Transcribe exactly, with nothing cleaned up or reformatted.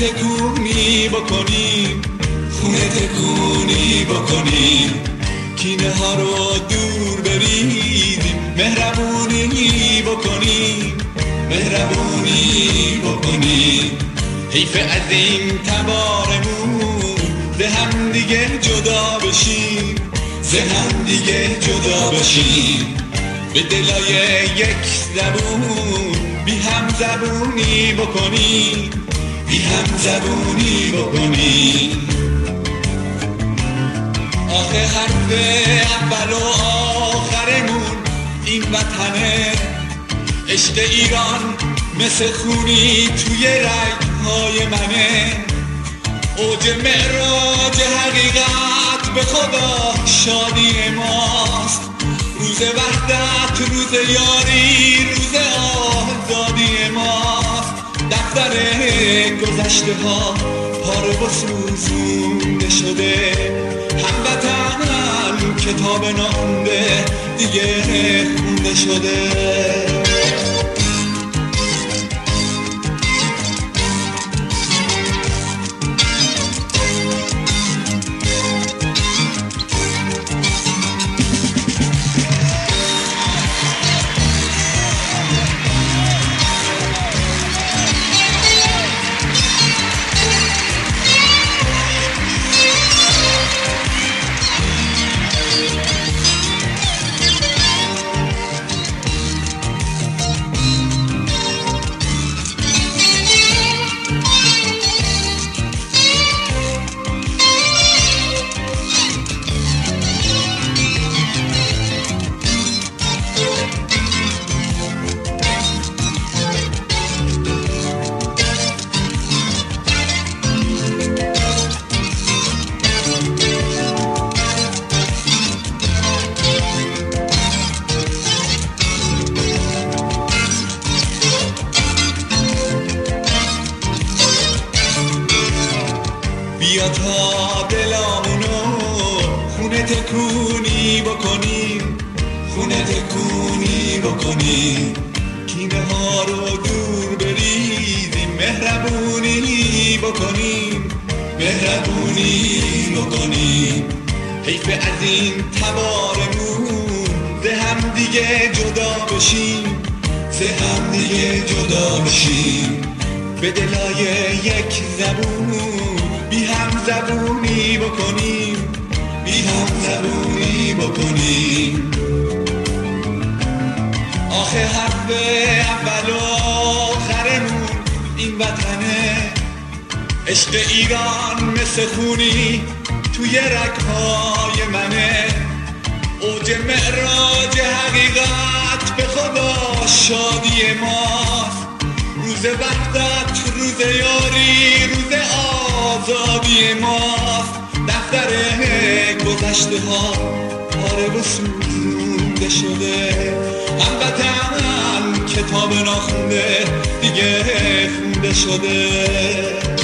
تکونی بکنیم، خونه تکونی بکنیم، کینه ها رو دور بریزیم، مهربونی بکنیم، مهربونی بکنیم. حیف از این تبارمون ز هم دیگه جدا بشیم، ز هم دیگه جدا بشیم. به دلای یک زبون بی هم زبونی بکنیم، بی هم زبونی بکنیم. آخه حرف اول و آخرمون این وطنه، عشق ایران مثل خونی توی رگ‌های منه. اوج معراج حقیقت به خدا شادی ماست، روز وحدت، روز یاری، روز آزادی ماست. دفتر گذشته ها پاره و سوزونده شده، هموطن کتاب ناخونده دیگه خونده شده. بیا تا دلامونو خونه تکونی بکنیم، خونه تکونی بکنیم، کینه ها رو دور بریزیم، مهربونی بکنیم، مهربونی بکنیم. حیف از این تبارمون ز هم دیگه جدا بشیم، ز هم دیگه جدا بشیم. به دلای یک زبون بی هم زبونی بکنیم، بی هم زبونی بکنیم. آخه حرف اول و آخرمون این وطنه، عشق ایران مثل خونی توی رگ‌های منه. اوج معراج حقیقت به خدا شادی ماست، روز وحدت، روز یاری، روز آزادی ماست. دفتر گذشته ها پاره و سوزونده شده، هموطن کتاب ناخونده دیگه خونده شده.